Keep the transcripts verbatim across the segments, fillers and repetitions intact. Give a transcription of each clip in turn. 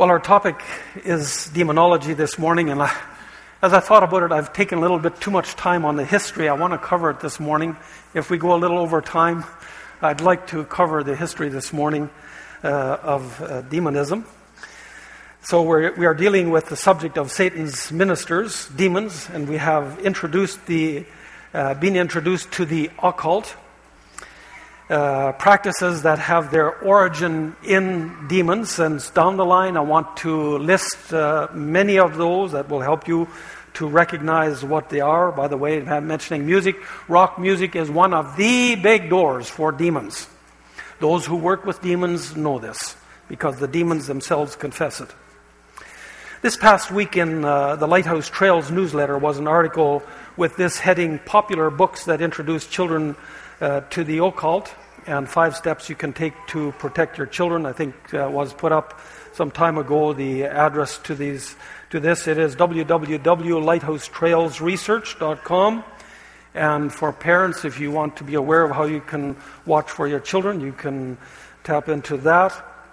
Well, our topic is demonology this morning, and I, as I thought about it, I've taken a little bit too much time on the history. I want to cover it this morning. If we go a little over time, I'd like to cover the history this morning uh, of uh, demonism. So we're, we are dealing with the subject of Satan's ministers, demons, and we have introduced the, uh, been introduced to the occult, uh, practices that have their origin in demons. And down the line, I want to list uh, many of those that will help you to recognize what they are. By the way, I'm mentioning music. Rock music is one of the big doors for demons. Those who work with demons know this, because the demons themselves confess it. This past week in uh, the Lighthouse Trails newsletter was an article with this heading, Popular Books That Introduce Children uh, to the Occult, and Five Steps You Can Take to Protect Your Children. I think uh, was put up some time ago. The address to these to this, it is w w w dot lighthouse trails research dot com. And for parents, if you want to be aware of how you can watch for your children, you can tap into that.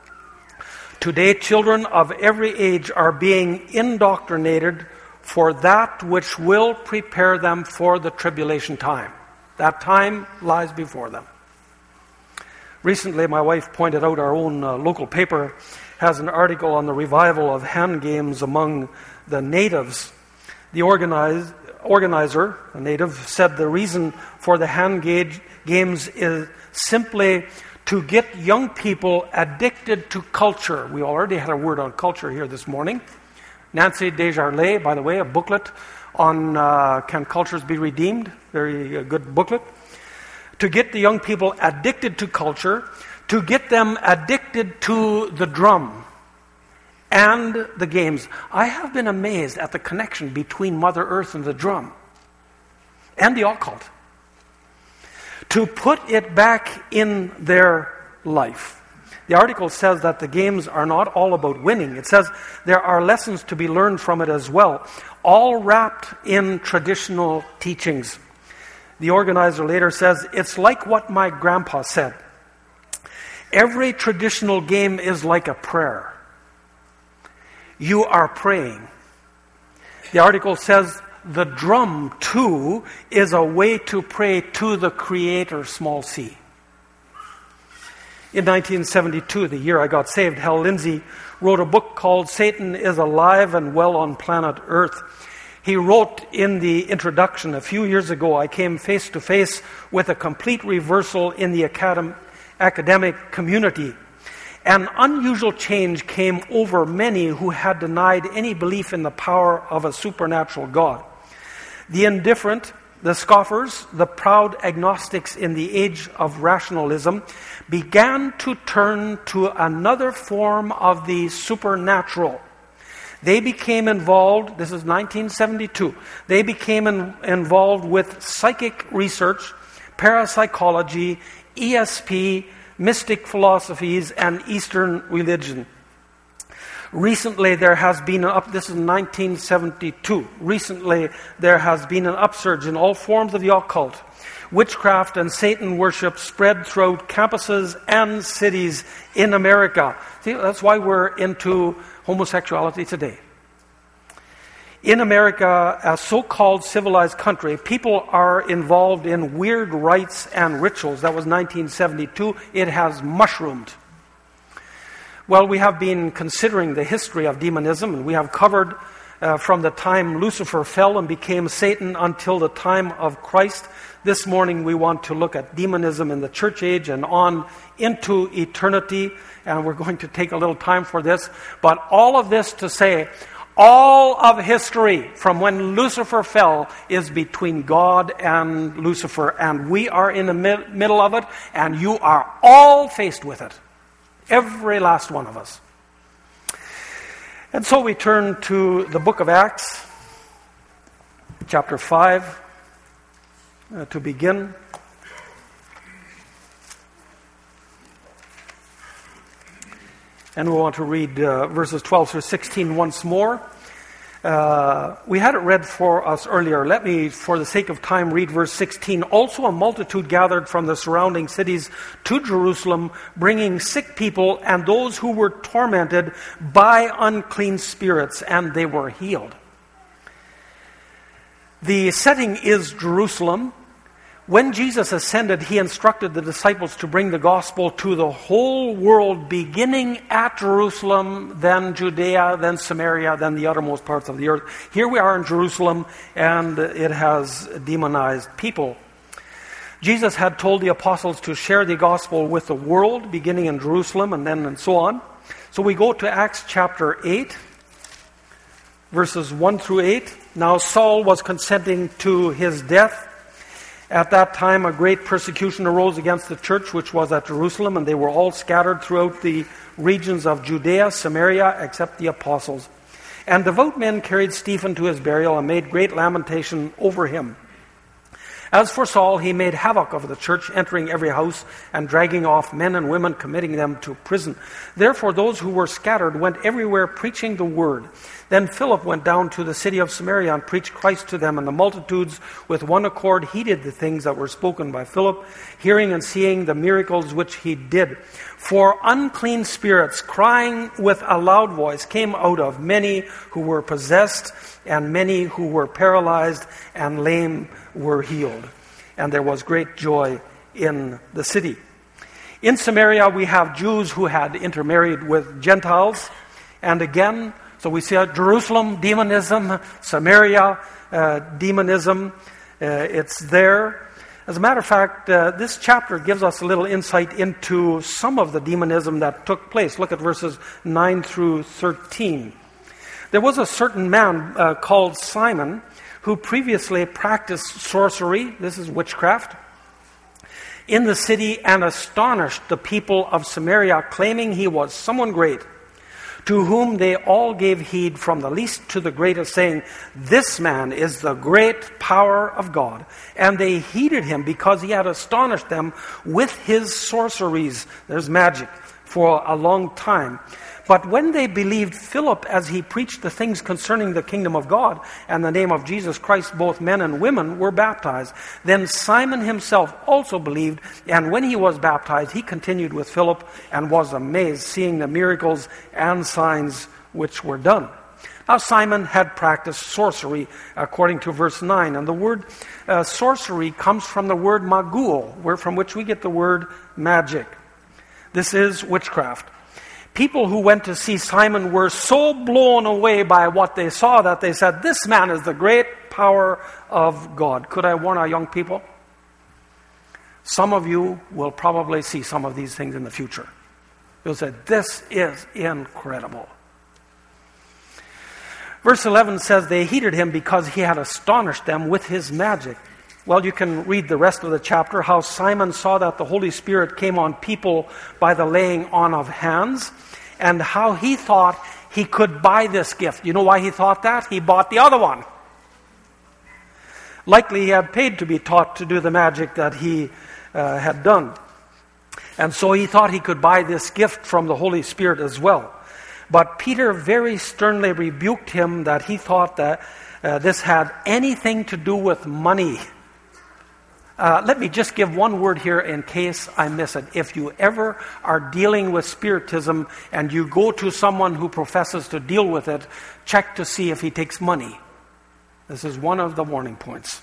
Today, children of every age are being indoctrinated for that which will prepare them for the tribulation time. That time lies before them. Recently, my wife pointed out our own uh, local paper has an article on the revival of hand games among the natives. The organize, organizer, a native, said the reason for the hand gauge games is simply to get young people addicted to culture. We already had a word on culture here this morning. Nancy Desjardins, by the way, a booklet on uh, Can Cultures Be Redeemed? Very uh, good booklet. To get the young people addicted to culture, to get them addicted to the drum and the games. I have been amazed at the connection between Mother Earth and the drum and the occult. To put it back in their life. The article says that the games are not all about winning. It says there are lessons to be learned from it as well, all wrapped in traditional teachings. The organizer later says, it's like what my grandpa said. Every traditional game is like a prayer. You are praying. The article says, the drum, too, is a way to pray to the Creator, small c. In nineteen seventy-two, the year I got saved, Hal Lindsey wrote a book called Satan is Alive and Well on Planet Earth. He wrote in the introduction, a few years ago, I came face to face with a complete reversal in the academ- academic community. An unusual change came over many who had denied any belief in the power of a supernatural God. The indifferent, the scoffers, the proud agnostics in the age of rationalism began to turn to another form of the supernatural. They became involved, this is nineteen seventy-two, they became in, involved with psychic research, parapsychology, E S P, mystic philosophies, and Eastern religion. Recently there has been an up, this is nineteen seventy-two, recently there has been an upsurge in all forms of the occult. Witchcraft and Satan worship spread throughout campuses and cities in America. See, that's why we're into homosexuality today. In America, a so-called civilized country, people are involved in weird rites and rituals. That was nineteen seventy-two. It has mushroomed. Well, we have been considering the history of demonism, and we have covered uh, from the time Lucifer fell and became Satan until the time of Christ. This morning we want to look at demonism in the church age and on into eternity, and we're going to take a little time for this. But all of this to say, all of history from when Lucifer fell is between God and Lucifer, and we are in the mid- middle of it, and you are all faced with it. Every last one of us. And so we turn to the book of Acts, chapter five. Uh, to begin. And we want to read uh, verses twelve through sixteen once more. Uh, we had it read for us earlier. Let me, for the sake of time, read verse sixteen. Also a multitude gathered from the surrounding cities to Jerusalem, bringing sick people and those who were tormented by unclean spirits, and they were healed. The setting is Jerusalem. When Jesus ascended, he instructed the disciples to bring the gospel to the whole world, beginning at Jerusalem, then Judea, then Samaria, then the uttermost parts of the earth. Here we are in Jerusalem, and it has demonized people. Jesus had told the apostles to share the gospel with the world, beginning in Jerusalem, and then and so on. So we go to Acts chapter eight, verses one through eight. Now Saul was consenting to his death. At that time, a great persecution arose against the church which was at Jerusalem, and they were all scattered throughout the regions of Judea, Samaria, except the apostles. And devout men carried Stephen to his burial and made great lamentation over him. As for Saul, he made havoc of the church, entering every house and dragging off men and women, committing them to prison. Therefore, those who were scattered went everywhere preaching the word. Then Philip went down to the city of Samaria and preached Christ to them, and the multitudes with one accord heeded the things that were spoken by Philip, hearing and seeing the miracles which he did. For unclean spirits, crying with a loud voice, came out of many who were possessed, and many who were paralyzed and lame were healed. And there was great joy in the city. In Samaria, we have Jews who had intermarried with Gentiles. And again, so we see Jerusalem, demonism, Samaria, uh, demonism. Uh, it's there. As a matter of fact, uh, this chapter gives us a little insight into some of the demonism that took place. Look at verses nine through thirteen. There was a certain man uh, called Simon who previously practiced sorcery, this is witchcraft, in the city, and astonished the people of Samaria, claiming he was someone great, to whom they all gave heed from the least to the greatest, saying, "This man is the great power of God." And they heeded him because he had astonished them with his sorceries, there's magic, for a long time. But when they believed Philip as he preached the things concerning the kingdom of God and the name of Jesus Christ, both men and women were baptized. Then Simon himself also believed, and when he was baptized, he continued with Philip and was amazed, seeing the miracles and signs which were done. Now Simon had practiced sorcery, according to verse nine. And the word uh, sorcery comes from the word maguo, where, from which we get the word magic. This is witchcraft. People who went to see Simon were so blown away by what they saw that they said, "This man is the great power of God." Could I warn our young people? Some of you will probably see some of these things in the future. You'll say, "This is incredible." Verse eleven says, they heeded him because he had astonished them with his magic. Well, you can read the rest of the chapter, how Simon saw that the Holy Spirit came on people by the laying on of hands, and how he thought he could buy this gift. You know why he thought that? He bought the other one. Likely he had paid to be taught to do the magic that he uh, had done. And so he thought he could buy this gift from the Holy Spirit as well. But Peter very sternly rebuked him that he thought that uh, this had anything to do with money. Uh, let me just give one word here in case I miss it. If you ever are dealing with spiritism and you go to someone who professes to deal with it, check to see if he takes money. This is one of the warning points.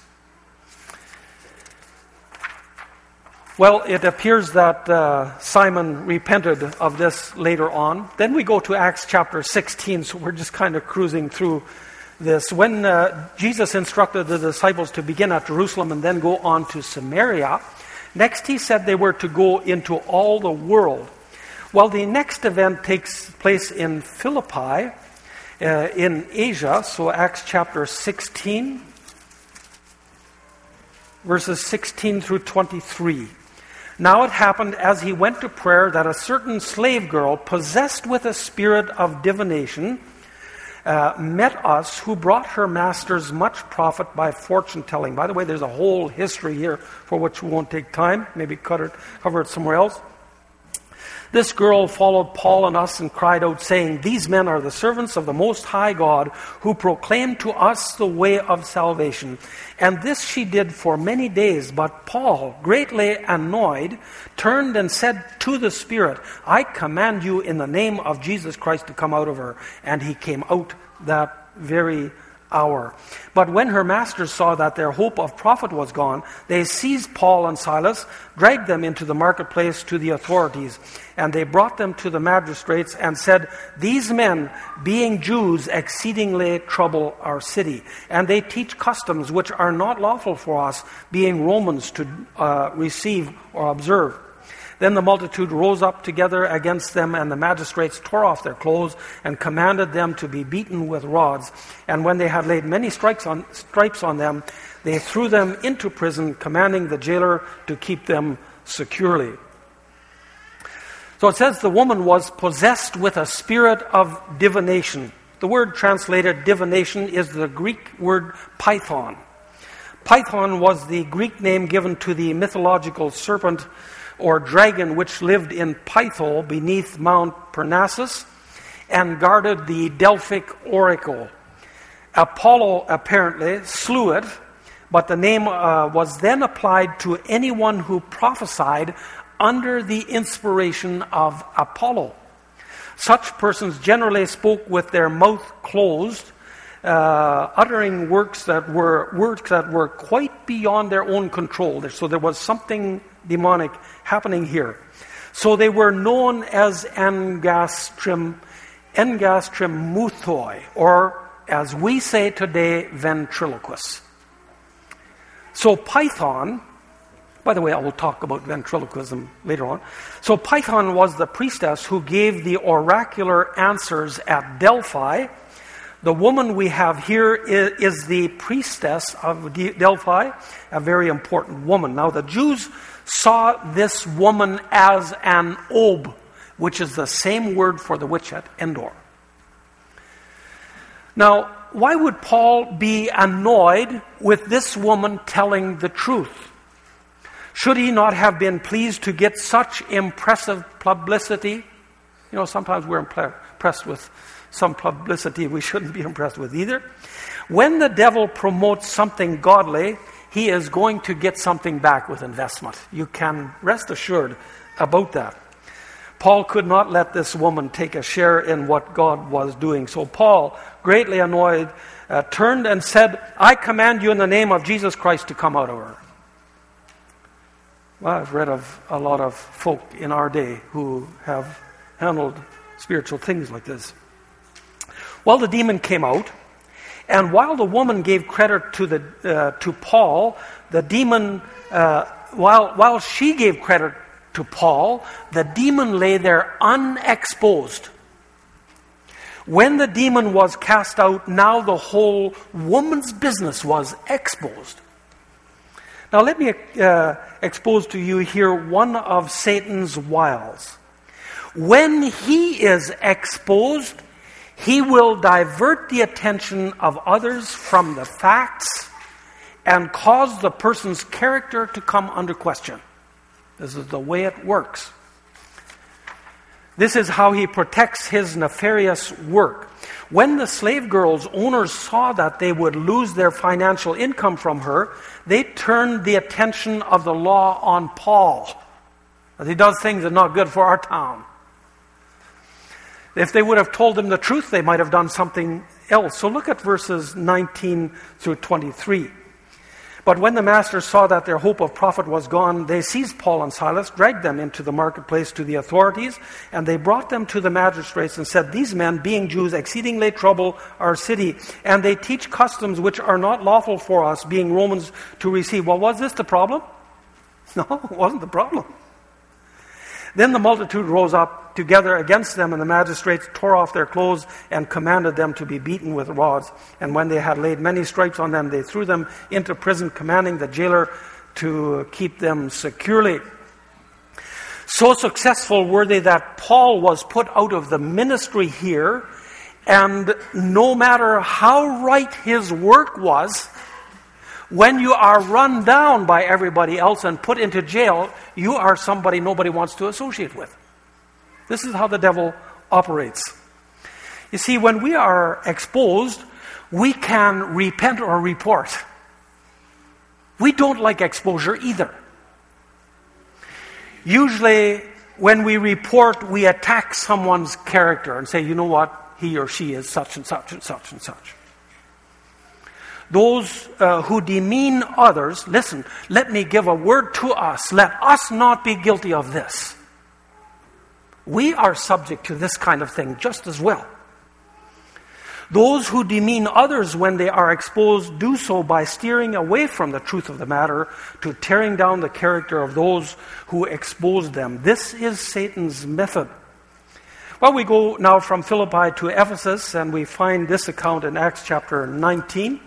Well, it appears that uh, Simon repented of this later on. Then we go to Acts chapter sixteen, so we're just kind of cruising through this. When uh, Jesus instructed the disciples to begin at Jerusalem and then go on to Samaria, next he said they were to go into all the world. Well, the next event takes place in Philippi, uh, in Asia, so Acts chapter sixteen, verses sixteen through twenty-three. Now it happened as he went to prayer that a certain slave girl, possessed with a spirit of divination, uh, met us, who brought her masters much profit by fortune telling. By the way, there's a whole history here for which we won't take time. Maybe cut it, cover it somewhere else. This girl followed Paul and us and cried out, saying, "These men are the servants of the Most High God, who proclaim to us the way of salvation." And this she did for many days. But Paul, greatly annoyed, turned and said to the Spirit, "I command you in the name of Jesus Christ to come out of her." And he came out that very hour. But when her masters saw that their hope of profit was gone, they seized Paul and Silas, dragged them into the marketplace to the authorities, and they brought them to the magistrates and said, "These men, being Jews, exceedingly trouble our city, and they teach customs which are not lawful for us, being Romans, to uh, receive or observe." Then the multitude rose up together against them, and the magistrates tore off their clothes and commanded them to be beaten with rods. And when they had laid many stripes on, stripes on them, they threw them into prison, commanding the jailer to keep them securely. So it says the woman was possessed with a spirit of divination. The word translated divination is the Greek word python. Python was the Greek name given to the mythological serpent or dragon which lived in Python beneath Mount Parnassus and guarded the Delphic oracle. Apollo apparently slew it, but the name uh, was then applied to anyone who prophesied under the inspiration of Apollo. Such persons generally spoke with their mouth closed, uh, uttering words that were words that were quite beyond their own control. So there was something demonic happening here. So they were known as angastrim, angastrimuthoi, or as we say today, ventriloquists. So Python, by the way, I will talk about ventriloquism later on. So Python was the priestess who gave the oracular answers at Delphi. The woman we have here is, is the priestess of Delphi, a very important woman. Now the Jews saw this woman as an Ob, which is the same word for the witch at Endor. Now, why would Paul be annoyed with this woman telling the truth? Should he not have been pleased to get such impressive publicity? You know, sometimes we're impressed with some publicity we shouldn't be impressed with either. When the devil promotes something godly, he is going to get something back with investment. You can rest assured about that. Paul could not let this woman take a share in what God was doing. So Paul, greatly annoyed, uh, turned and said, "I command you in the name of Jesus Christ to come out of her." Well, I've read of a lot of folk in our day who have handled spiritual things like this. Well, the demon came out, and while the woman gave credit to the uh, to Paul, the demon, uh, while while she gave credit to Paul, the demon lay there unexposed. When the demon was cast out, now the whole woman's business was exposed. Now let me uh, expose to you here one of Satan's wiles. When he is exposed, he will divert the attention of others from the facts and cause the person's character to come under question. This is the way it works. This is how he protects his nefarious work. When the slave girl's owners saw that they would lose their financial income from her, they turned the attention of the law on Paul. As he does things that are not good for our town. If they would have told him the truth, they might have done something else. So look at verses nineteen through twenty-three. But when the masters saw that their hope of profit was gone, they seized Paul and Silas, dragged them into the marketplace to the authorities, and they brought them to the magistrates and said, "These men, being Jews, exceedingly trouble our city, and they teach customs which are not lawful for us, being Romans, to receive." Well, was this the problem? No, it wasn't the problem. Then the multitude rose up together against them, and the magistrates tore off their clothes and commanded them to be beaten with rods. And when they had laid many stripes on them, they threw them into prison, commanding the jailer to keep them securely. So successful were they that Paul was put out of the ministry here, and no matter how right his work was, when you are run down by everybody else and put into jail, you are somebody nobody wants to associate with. This is how the devil operates. You see, when we are exposed, we can repent or report. We don't like exposure either. Usually, when we report, we attack someone's character and say, you know what, he or she is such and such and such and such. Those uh, who demean others, listen, let me give a word to us. Let us not be guilty of this. We are subject to this kind of thing just as well. Those who demean others when they are exposed do so by steering away from the truth of the matter to tearing down the character of those who expose them. This is Satan's method. Well, we go now from Philippi to Ephesus, and we find this account in Acts chapter nineteen.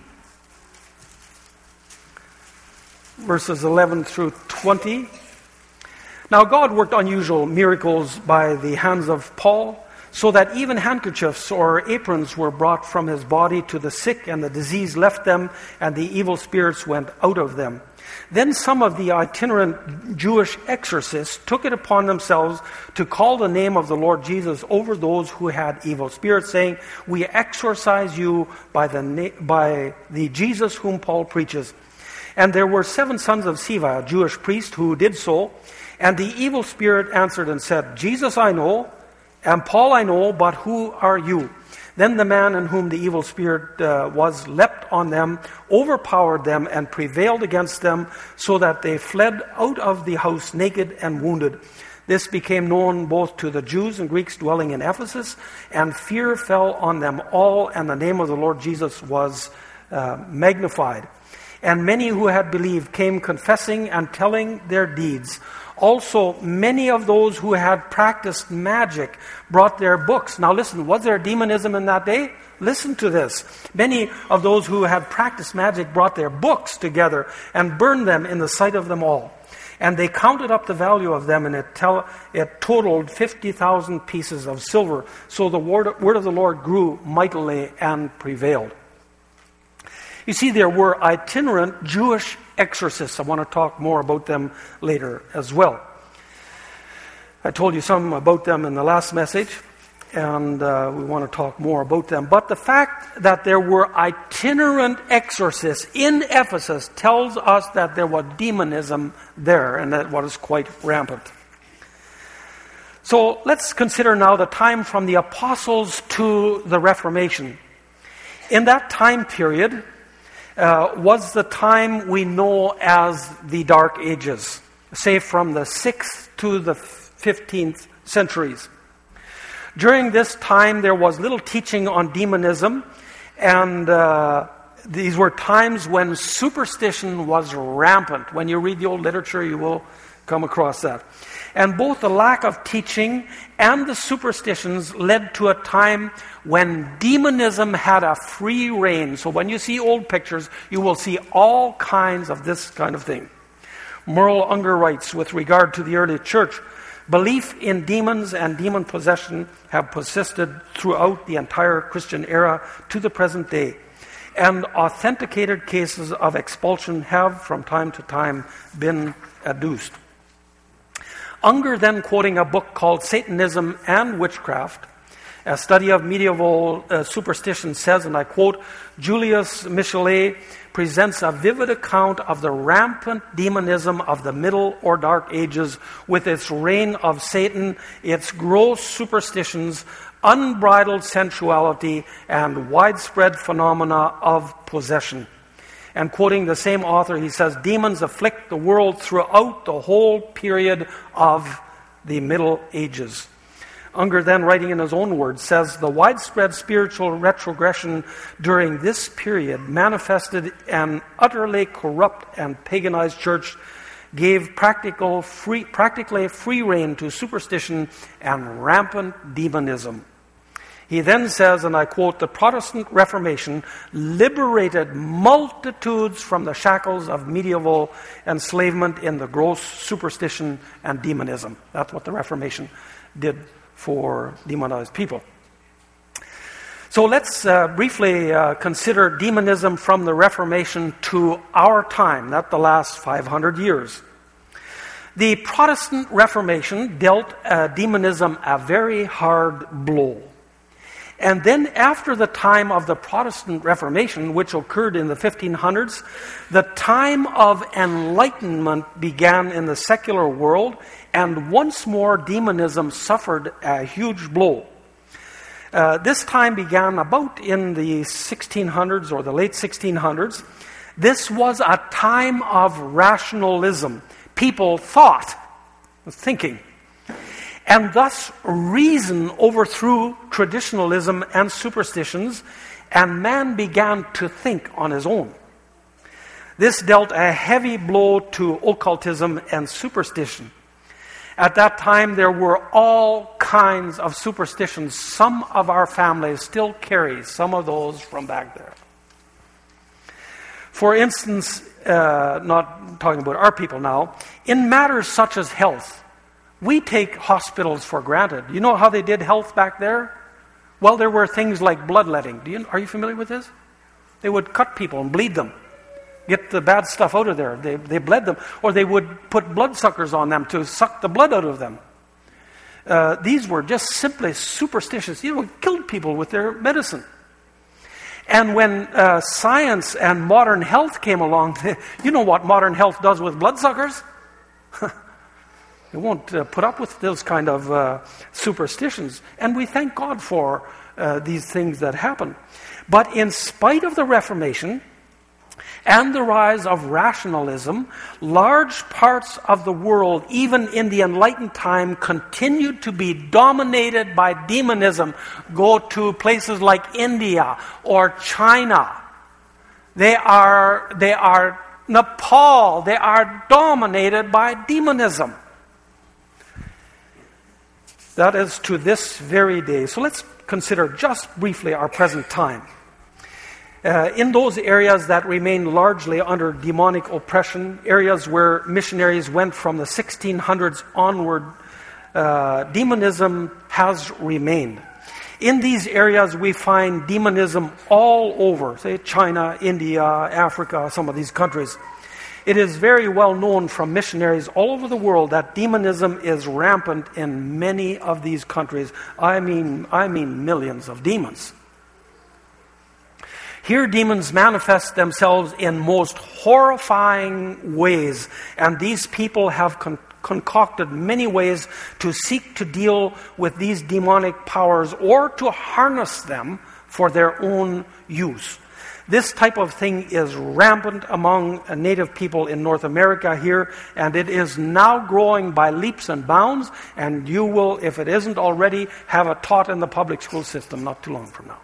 Verses eleven through twenty. Now God worked unusual miracles by the hands of Paul, so that even handkerchiefs or aprons were brought from his body to the sick, and the disease left them, and the evil spirits went out of them. Then some of the itinerant Jewish exorcists took it upon themselves to call the name of the Lord Jesus over those who had evil spirits, saying, "We exorcise you by the na- by the Jesus whom Paul preaches." And there were seven sons of Sceva, a Jewish priest, who did so. And the evil spirit answered and said, "Jesus I know, and Paul I know, but who are you?" Then the man in whom the evil spirit uh, was leapt on them, overpowered them, and prevailed against them, so that they fled out of the house naked and wounded. This became known both to the Jews and Greeks dwelling in Ephesus, and fear fell on them all, and the name of the Lord Jesus was uh, magnified. And many who had believed came confessing and telling their deeds. Also, many of those who had practiced magic brought their books. Now listen, was there demonism in that day? Listen to this. Many of those who had practiced magic brought their books together and burned them in the sight of them all. And they counted up the value of them, and it, tell, it totaled fifty thousand pieces of silver. So the word, word of the Lord grew mightily and prevailed. You see, there were itinerant Jewish exorcists. I want to talk more about them later as well. I told you some about them in the last message, and uh, we want to talk more about them. But the fact that there were itinerant exorcists in Ephesus tells us that there was demonism there, and that was quite rampant. So let's consider now the time from the apostles to the Reformation. In that time period, Uh, was the time we know as the Dark Ages, say from the sixth to the fifteenth centuries. During this time, there was little teaching on demonism, and uh, these were times when superstition was rampant. When you read the old literature, you will come across that. And both the lack of teaching and the superstitions led to a time when demonism had a free reign. So when you see old pictures, you will see all kinds of this kind of thing. Merle Unger writes, with regard to the early church, belief in demons and demon possession have persisted throughout the entire Christian era to the present day. And authenticated cases of expulsion have from time to time been adduced. Unger, then quoting a book called Satanism and Witchcraft, a study of medieval uh, superstition, says, and I quote, Julius Michelet presents a vivid account of the rampant demonism of the Middle or Dark Ages, with its reign of Satan, its gross superstitions, unbridled sensuality, and widespread phenomena of possession. And quoting the same author, he says, demons afflict the world throughout the whole period of the Middle Ages. Unger, then writing in his own words, says, the widespread spiritual retrogression during this period manifested an utterly corrupt and paganized church, gave practical free, practically free rein to superstition and rampant demonism. He then says, and I quote, the Protestant Reformation liberated multitudes from the shackles of medieval enslavement in the gross superstition and demonism. That's what the Reformation did for demonized people. So let's uh, briefly uh, consider demonism from the Reformation to our time, not the last five hundred years. The Protestant Reformation dealt uh, demonism a very hard blow. And then after the time of the Protestant Reformation, which occurred in the fifteen hundreds, the time of enlightenment began in the secular world, and once more demonism suffered a huge blow. Uh, this time began about in the sixteen hundreds or the late sixteen hundreds. This was a time of rationalism. People thought, thinking. And thus, reason overthrew traditionalism and superstitions, and man began to think on his own. This dealt a heavy blow to occultism and superstition. At that time, there were all kinds of superstitions. Some of our families still carry some of those from back there. For instance, uh, not talking about our people now, in matters such as health, we take hospitals for granted. You know how they did health back there? Well, there were things like bloodletting. Do you, are you familiar with this? They would cut people and bleed them, get the bad stuff out of there. They, they bled them. Or they would put bloodsuckers on them to suck the blood out of them. Uh, these were just simply superstitious. You know, killed people with their medicine. And when uh, science and modern health came along, you know what modern health does with bloodsuckers? They won't uh, put up with those kind of uh, superstitions. And we thank God for uh, these things that happen. But in spite of the Reformation and the rise of rationalism, large parts of the world, even in the Enlightened time, continued to be dominated by demonism. Go to places like India or China. They are, they are Nepal. They are dominated by demonism. That is to this very day. So let's consider just briefly our present time. Uh, in those areas that remain largely under demonic oppression, areas where missionaries went from the sixteen hundreds onward, uh, demonism has remained. In these areas we find demonism all over, say China, India, Africa, some of these countries. It is very well known from missionaries all over the world that demonism is rampant in many of these countries. I mean, I mean millions of demons. Here demons manifest themselves in most horrifying ways, and these people have con- concocted many ways to seek to deal with these demonic powers or to harness them for their own use. This type of thing is rampant among native people in North America here, and it is now growing by leaps and bounds, and you will, if it isn't already, have it taught in the public school system not too long from now.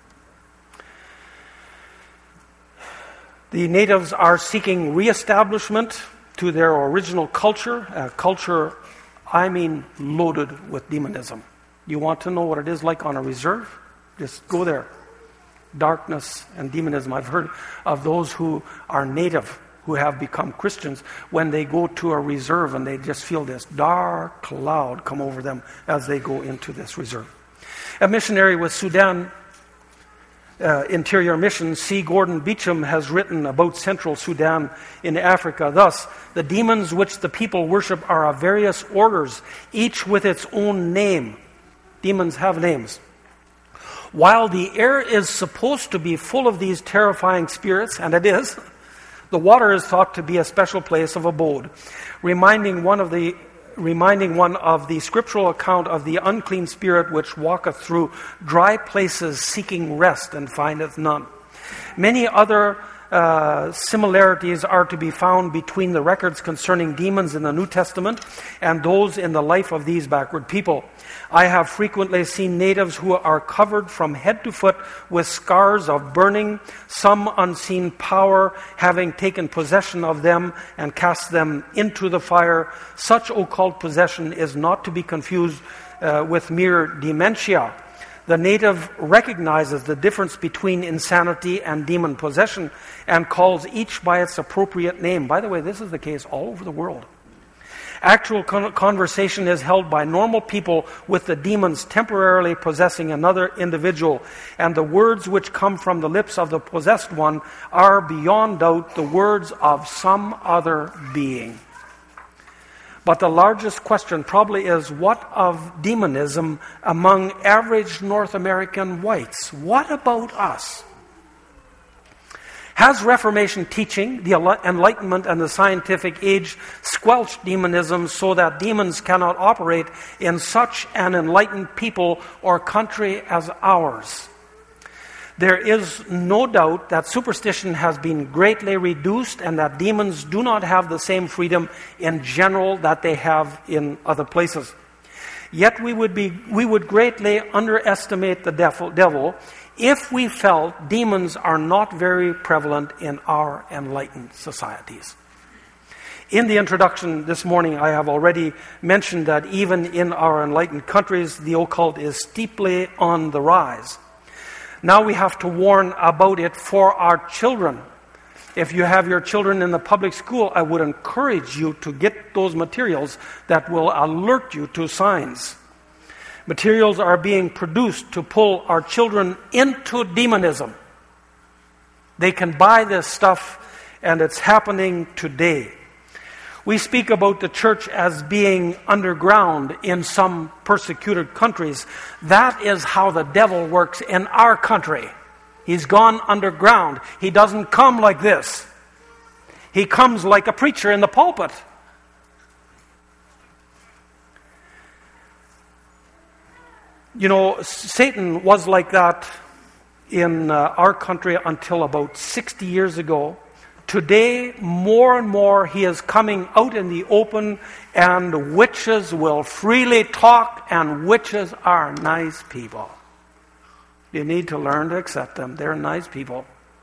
The natives are seeking reestablishment to their original culture, a culture, I mean, loaded with demonism. You want to know what it is like on a reserve? Just go there. Darkness and demonism. I've heard of those who are native, who have become Christians, when they go to a reserve and they just feel this dark cloud come over them as they go into this reserve. A missionary with Sudan uh, Interior Mission, C. Gordon Beecham, has written about Central Sudan in Africa. Thus, the demons which the people worship are of various orders, each with its own name. Demons have names. While the air is supposed to be full of these terrifying spirits, and it is, the water is thought to be a special place of abode, reminding one of the reminding one of the scriptural account of the unclean spirit which walketh through dry places seeking rest and findeth none. Many other uh, similarities are to be found between the records concerning demons in the New Testament and those in the life of these backward people. I have frequently seen natives who are covered from head to foot with scars of burning, some unseen power having taken possession of them and cast them into the fire. Such occult possession is not to be confused uh, with mere dementia. The native recognizes the difference between insanity and demon possession and calls each by its appropriate name. By the way, this is the case all over the world. Actual con- conversation is held by normal people with the demons temporarily possessing another individual, and the words which come from the lips of the possessed one are beyond doubt the words of some other being. But the largest question probably is, what of demonism among average North American whites? What about us? Has Reformation teaching, the Enlightenment and the scientific age squelched demonism so that demons cannot operate in such an enlightened people or country as ours? There is no doubt that superstition has been greatly reduced and that demons do not have the same freedom in general that they have in other places. Yet we would be we would greatly underestimate the devil, devil if we felt demons are not very prevalent in our enlightened societies. In the introduction this morning, I have already mentioned that even in our enlightened countries, the occult is steeply on the rise. Now we have to warn about it for our children. If you have your children in the public school, I would encourage you to get those materials that will alert you to signs. Materials are being produced to pull our children into demonism. They can buy this stuff, and it's happening today. We speak about the church as being underground in some persecuted countries. That is how the devil works in our country. He's gone underground. He doesn't come like this. He comes like a preacher in the pulpit. You know, Satan was like that in uh, our country until about sixty years ago. Today, more and more, he is coming out in the open, and witches will freely talk, and witches are nice people. You need to learn to accept them. They're nice people.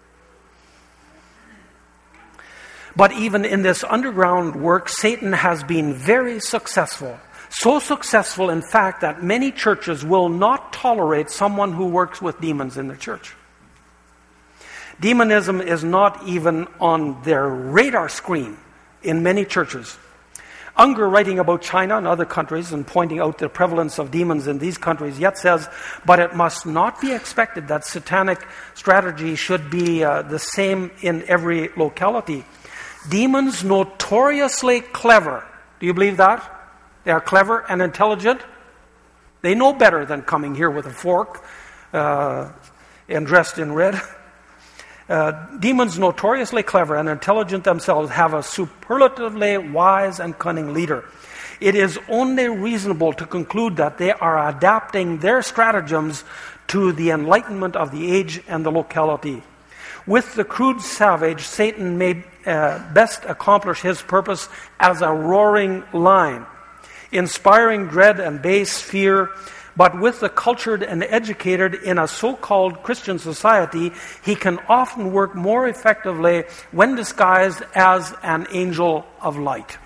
But even in this underground work, Satan has been very successful. So successful, in fact, that many churches will not tolerate someone who works with demons in the church. Demonism is not even on their radar screen in many churches. Unger, writing about China and other countries and pointing out the prevalence of demons in these countries, yet says, but it must not be expected that satanic strategy should be uh, the same in every locality. Demons notoriously clever. Do you believe that? They are clever and intelligent. They know better than coming here with a fork uh, and dressed in red. Uh, demons, notoriously clever and intelligent themselves, have a superlatively wise and cunning leader. It is only reasonable to conclude that they are adapting their stratagems to the enlightenment of the age and the locality. With the crude savage, Satan may uh, best accomplish his purpose as a roaring lion, inspiring dread and base fear. But with the cultured and educated in a so-called Christian society, he can often work more effectively when disguised as an angel of light.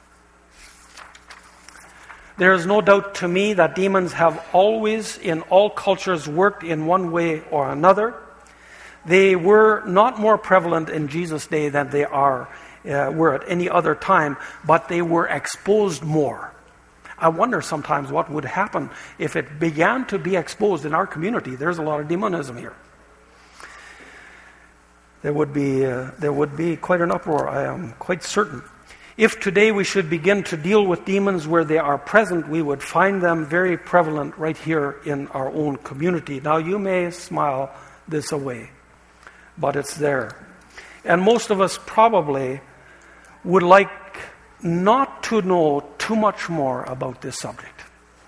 There is no doubt to me that demons have always, in all cultures, worked in one way or another. They were not more prevalent in Jesus' day than they are uh, were at any other time, but they were exposed more. I wonder sometimes what would happen if it began to be exposed in our community. There's a lot of demonism here. There would be uh, there would be quite an uproar, I am quite certain. If today we should begin to deal with demons where they are present, we would find them very prevalent right here in our own community. Now, you may smile this away, but it's there. And most of us probably would like not to know too much more about this subject.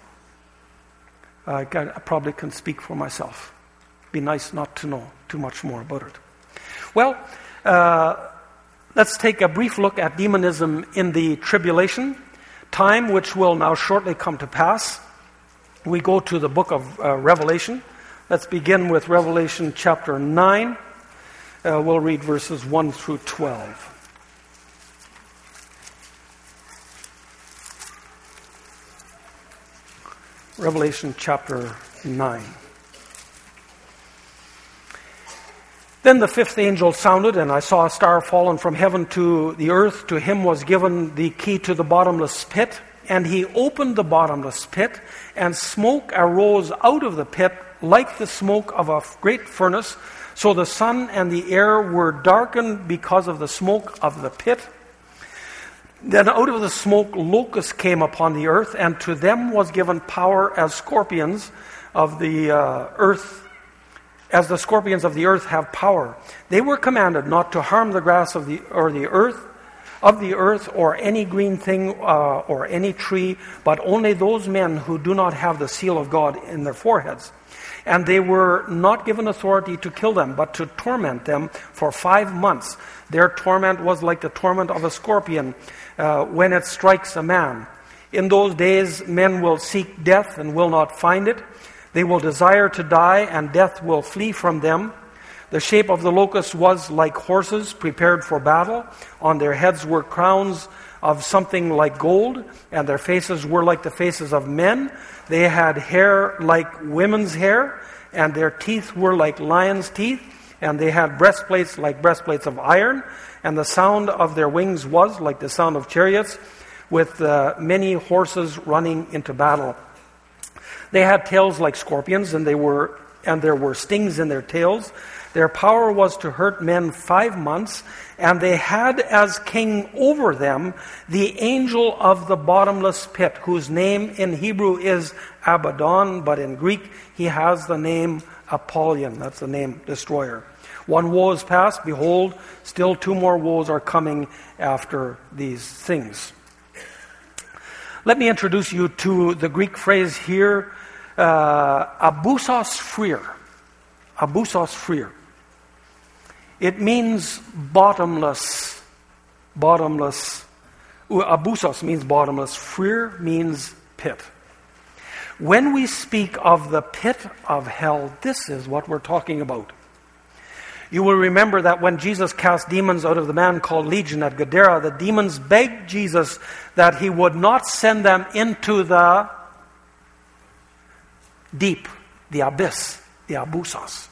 I, can, I probably can speak for myself. Be nice not to know too much more about it. Well, uh, let's take a brief look at demonism in the tribulation time, which will now shortly come to pass. We go to the book of uh, Revelation. Let's begin with Revelation chapter nine. Uh, we'll read verses one through twelve. Revelation chapter nine. Then the fifth angel sounded, and I saw a star fallen from heaven to the earth. To him was given the key to the bottomless pit. And he opened the bottomless pit, and smoke arose out of the pit like the smoke of a great furnace. So the sun and the air were darkened because of the smoke of the pit. Then out of the smoke locusts came upon the earth, and to them was given power as scorpions of the uh, earth, as the scorpions of the earth have power. They were commanded not to harm the grass of the or the earth, of the earth, or any green thing, uh, or any tree, but only those men who do not have the seal of God in their foreheads. And they were not given authority to kill them, but to torment them for five months. Their torment was like the torment of a scorpion uh, when it strikes a man. In those days, men will seek death and will not find it. They will desire to die, and death will flee from them. The shape of the locust was like horses prepared for battle. On their heads were crowns of something like gold, and their faces were like the faces of men. They had hair like women's hair, and their teeth were like lions' teeth, and they had breastplates like breastplates of iron, and the sound of their wings was like the sound of chariots, with uh, many horses running into battle. They had tails like scorpions, and they were and there were stings in their tails. Their power was to hurt men five months, and they had as king over them the angel of the bottomless pit, whose name in Hebrew is Abaddon, but in Greek he has the name Apollyon. That's the name destroyer. One woe is past, behold, still two more woes are coming after these things. Let me introduce you to the Greek phrase here, uh, abousos phrir. Abousos phrir. It means bottomless. Bottomless. Abousos means bottomless. Phrir means pit. When we speak of the pit of hell, this is what we're talking about. You will remember that when Jesus cast demons out of the man called Legion at Gadara, the demons begged Jesus that he would not send them into the deep, the abyss, the abousos.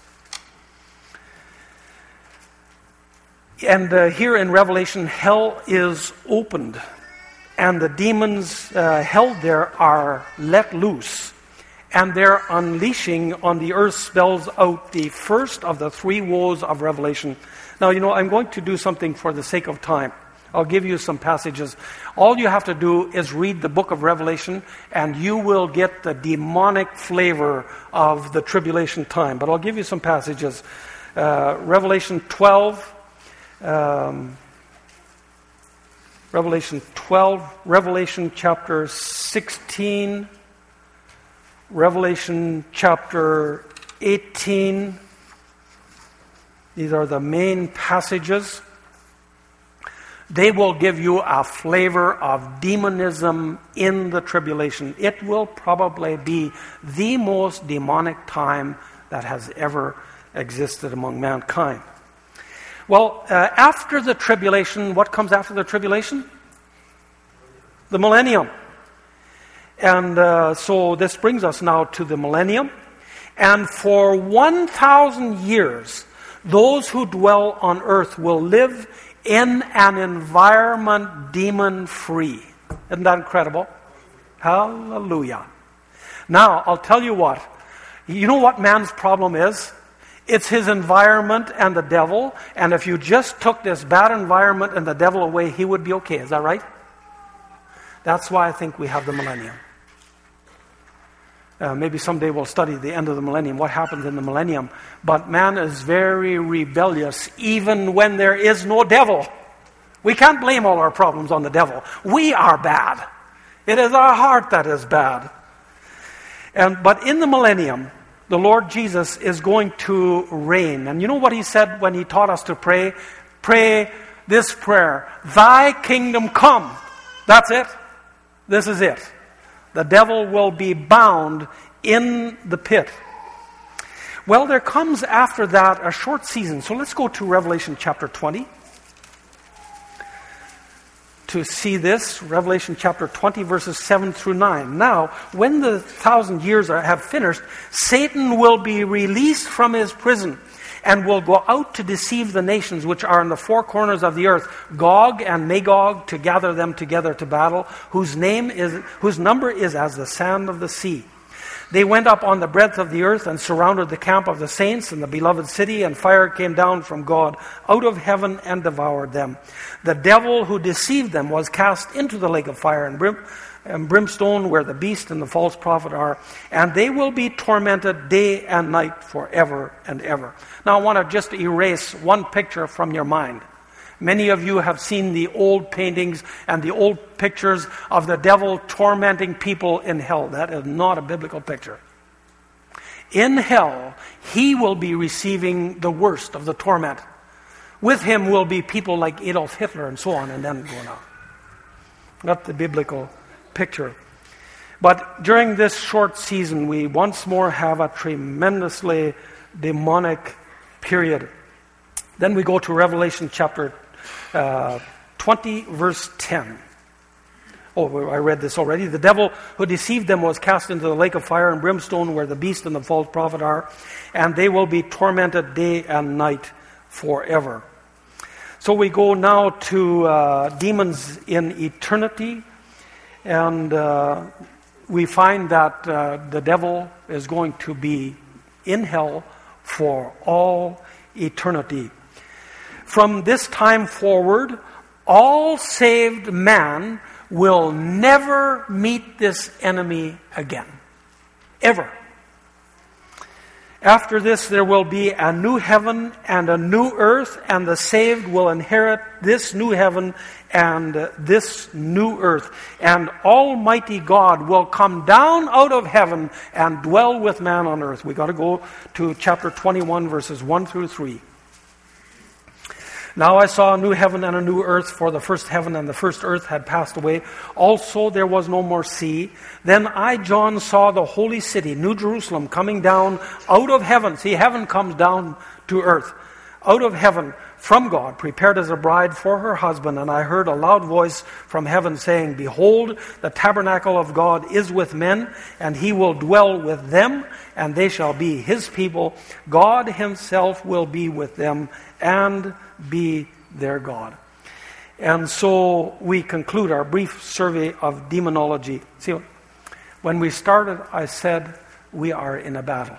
And uh, here in Revelation, hell is opened, and the demons uh, held there are let loose, and their unleashing on the earth spells out the first of the three woes of Revelation. Now, you know, I'm going to do something for the sake of time. I'll give you some passages. All you have to do is read the book of Revelation, and you will get the demonic flavor of the tribulation time. But I'll give you some passages. Uh, Revelation twelve, um, Revelation twelve, Revelation chapter sixteen, Revelation chapter eighteen. These are the main passages. They will give you a flavor of demonism in the tribulation. It will probably be the most demonic time that has ever existed among mankind. Well, uh, after the tribulation, what comes after the tribulation? The millennium. And uh, so this brings us now to the millennium. And for one thousand years, those who dwell on earth will live in an environment demon-free. Isn't that incredible? Hallelujah. Now, I'll tell you what. You know what man's problem is? It's his environment and the devil. And if you just took this bad environment and the devil away, he would be okay. Is that right? That's why I think we have the millennium. Uh, maybe someday we'll study the end of the millennium, what happens in the millennium. But man is very rebellious, even when there is no devil. We can't blame all our problems on the devil. We are bad. It is our heart that is bad. And but in the millennium, the Lord Jesus is going to reign. And you know what he said when he taught us to pray? Pray this prayer, thy kingdom come. That's it. This is it. The devil will be bound in the pit. Well, there comes after that a short season. So let's go to Revelation chapter twenty. To see this, Revelation chapter twenty, verses seven through nine. Now, when the thousand years are, have finished, Satan will be released from his prison and will go out to deceive the nations which are in the four corners of the earth, Gog and Magog, to gather them together to battle, whose name is, whose number is as the sand of the sea. They went up on the breadth of the earth and surrounded the camp of the saints and the beloved city, and fire came down from God out of heaven and devoured them. The devil who deceived them was cast into the lake of fire and, brim, and brimstone, where the beast and the false prophet are, and they will be tormented day and night forever and ever. Now I want to just erase one picture from your mind. Many of you have seen the old paintings and the old pictures of the devil tormenting people in hell. That is not a biblical picture. In hell, he will be receiving the worst of the torment. With him will be people like Adolf Hitler and so on, and then going on. Not the biblical picture. But during this short season, we once more have a tremendously demonic period. Then we go to Revelation chapter Uh, twenty, verse ten. Oh, I read this already. The devil who deceived them was cast into the lake of fire and brimstone, where the beast and the false prophet are, and they will be tormented day and night forever. So we go now to uh, demons in eternity, and uh, we find that uh, the devil is going to be in hell for all eternity. From this time forward, all saved man will never meet this enemy again. Ever. After this, there will be a new heaven and a new earth, and the saved will inherit this new heaven and this new earth. And Almighty God will come down out of heaven and dwell with man on earth. We've got to go to chapter twenty-one, verses one through three. Now I saw a new heaven and a new earth, for the first heaven and the first earth had passed away. Also there was no more sea. Then I, John, saw the holy city, New Jerusalem, coming down out of heaven. See, heaven comes down to earth. Out of heaven from God, prepared as a bride for her husband. And I heard a loud voice from heaven saying, Behold, the tabernacle of God is with men, and he will dwell with them, and they shall be his people. God himself will be with them, and be their God. And so we conclude our brief survey of demonology. See, when we started, I said we are in a battle.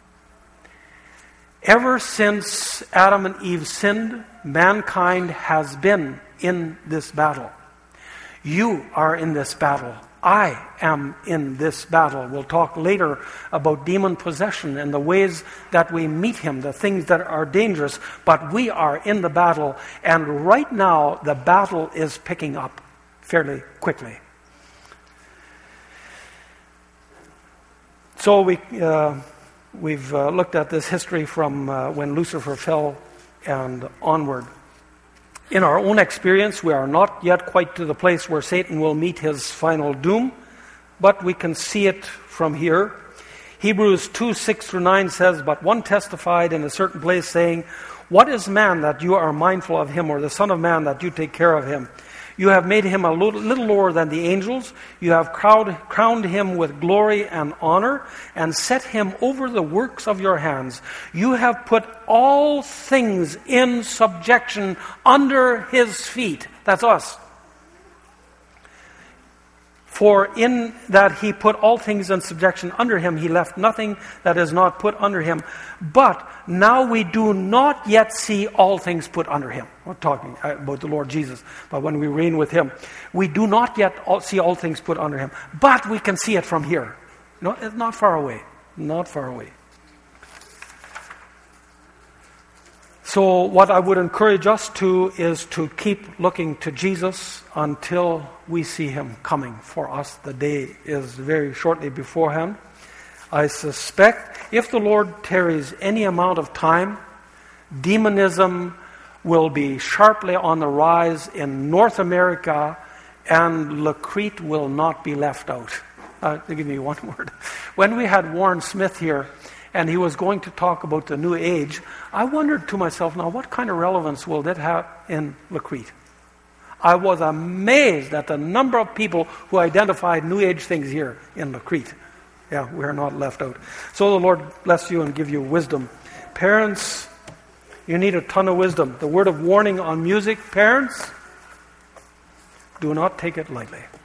Ever since Adam and Eve sinned, mankind has been in this battle. You are in this battle. I am in this battle. We'll talk later about demon possession and the ways that we meet him, the things that are dangerous, but we are in the battle, and right now the battle is picking up fairly quickly. So we, uh, we've uh, looked at this history from uh, when Lucifer fell and onward. In our own experience, we are not yet quite to the place where Satan will meet his final doom, but we can see it from here. Hebrews two, six through nine says, But one testified in a certain place, saying, What is man that you are mindful of him, or the son of man that you take care of him? You have made him a little, little lower than the angels. You have crowned, crowned him with glory and honor, and set him over the works of your hands. You have put all things in subjection under his feet. That's us. For in that he put all things in subjection under him, he left nothing that is not put under him. But now we do not yet see all things put under him. We're talking about the Lord Jesus, but when we reign with him, we do not yet see all things put under him. But we can see it from here. No, it's not far away. Not far away. So what I would encourage us to is to keep looking to Jesus until we see him coming for us. The day is very shortly beforehand. I suspect if the Lord tarries any amount of time, demonism will be sharply on the rise in North America, and Lacrete will not be left out. Uh, give me one word. When we had Warren Smith here, and he was going to talk about the New Age, I wondered to myself, now what kind of relevance will that have in Lacrete? I was amazed at the number of people who identified New Age things here in Lacrete. Yeah, we're not left out. So the Lord bless you and give you wisdom. Parents, you need a ton of wisdom. The word of warning on music, parents, do not take it lightly.